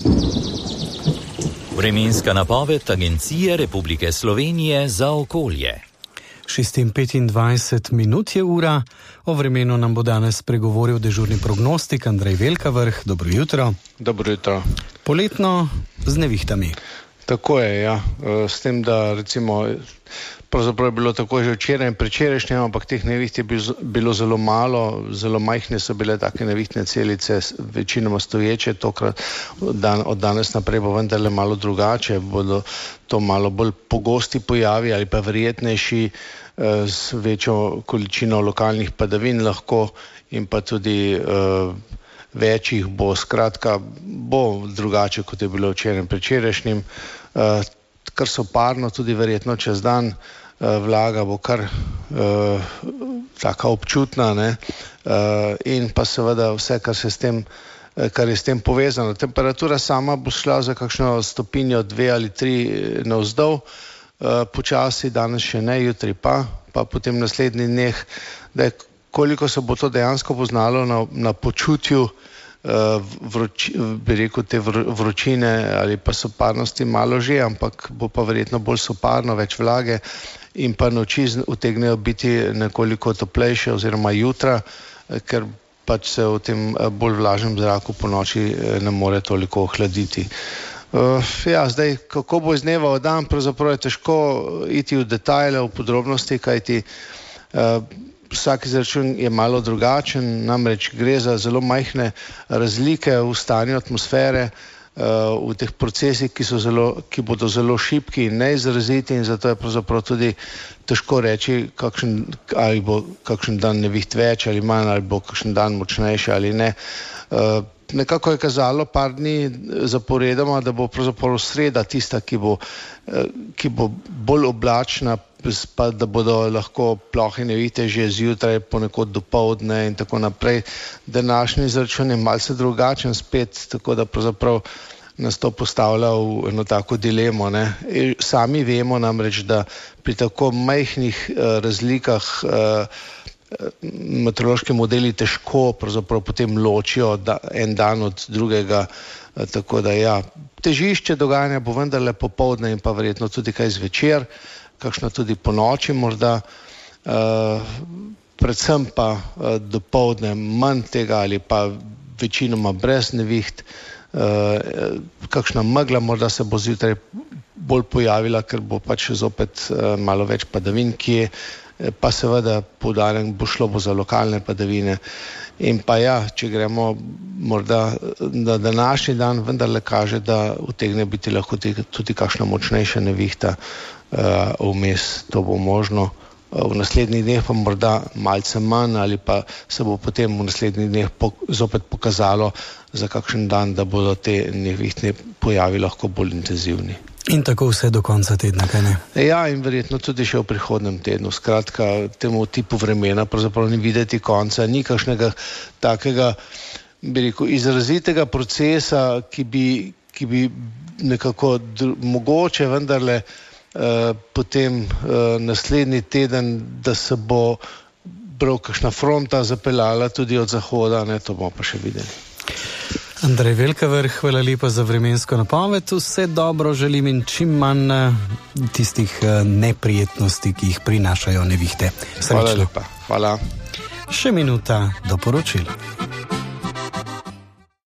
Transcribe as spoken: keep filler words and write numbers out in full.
Vremenska napoved Agencije Republike Slovenije za okolje. šest in petindvajset minut je ura. O vremenu nam bo danes spregovoril dežurni prognostik Andrej Velkavrh. Dobro jutro. Dobro jutro. Poletno z nevihtami. Tako je, ja. S tem, da recimo, pravzaprav je bilo tako že včeraj in predvčerajšnjem, ampak teh neviht je bilo zelo malo, zelo majhne so bile take nevihtne celice, večinoma stoječe, tokrat dan, od danes naprej bo vendarle malo drugače, bodo to malo bolj pogosti pojavi ali pa verjetnejši, z večjo količino lokalnih padavin lahko in pa tudi uh, večjih bo, skratka, bo drugače, kot je bilo včeraj in predvčerajšnjem, uh, kar soparno tudi verjetno čez dan, uh, vlaga bo kar uh, taka občutna, ne, uh, in pa seveda vse, kar se s tem kar je s tem povezano. Temperatura sama bo šla za kakšno stopinjo, dve ali tri navzdol, počasi, danes še ne, jutri pa, pa potem naslednjih dneh, da je, koliko se bo to dejansko poznalo na, na počutju vroči, bi rekel, te vročine ali pa soparnosti malo že, ampak bo pa verjetno bolj soparno, več vlage in pa noči utegnejo biti nekoliko toplejše oziroma jutra, ker pač se v tem bolj vlažnem zraku po noči ne more toliko ohladiti. Uh, ja, zdaj, kako bo iz dneva v dan, pravzaprav je težko iti v detajle, v podrobnosti, kajti uh, vsak izračun je malo drugačen, namreč gre za zelo majhne razlike v stanju atmosfere, uh, v teh procesih, ki so zelo, ki bodo zelo šibki in neizraziti, in zato je pravzaprav tudi težko reči, kakšen, ali bo kakšen dan neviht več ali manj, ali bo kakšen dan močnejši ali ne. Uh, Nekako je kazalo par dni zaporedoma, da bo pravzaprav sreda tista, ki bo, ki bo bolj oblačna, pa da bodo lahko plohe nevihte že zjutraj, ponekod dopoldne in tako naprej. Današnji izračun je malce drugačen spet, tako da pravzaprav nas to postavlja v eno tako dilemo, ne. Sami vemo namreč, da pri tako majhnih uh, razlikah uh, meteorološki modeli težko pravzaprav potem ločijo da, en dan od drugega, tako da ja, težišče dogajanja bo vendarle popoldne in pa verjetno tudi kaj zvečer, kakšno tudi po noči morda, uh, predvsem pa uh, dopoldne manj tega ali pa večinoma brez neviht, uh, kakšna megla morda se bo zjutraj bolj pojavila, ker bo pač zopet uh, malo več padavin, ki je pa seveda poudarjam, bo šlo bo za lokalne padavine. In pa ja, če gremo morda na današnji dan, vendarle kaže, da utegne biti lahko tudi kakšna močnejša nevihta uh, vmes, to bo možno. V naslednjih dneh pa morda malce manj ali pa se bo potem v naslednjih dneh po, zopet pokazalo za kakšen dan, da bodo te nevihtne pojavi lahko bolj intenzivni. In tako vse do konca tedna, kaj ne? Ja, in verjetno tudi še v prihodnem tednu. Skratka, temu tipu vremena pravzaprav ni videti konca, ni kakšnega takega, bi rekel, izrazitega procesa, ki bi, ki bi nekako dr- mogoče vendarle eh, potem eh, naslednji teden, da se bo prav kakšna fronta zapeljala tudi od zahoda, ne, to bomo pa še videli. Andrej Velkavrh, hvala lepa za vremensko napoved. Vse dobro želim in čim manj tistih neprijetnosti, ki jih prinašajo nevihte. Hvala lepa. Hvala. Še minuta do poročil.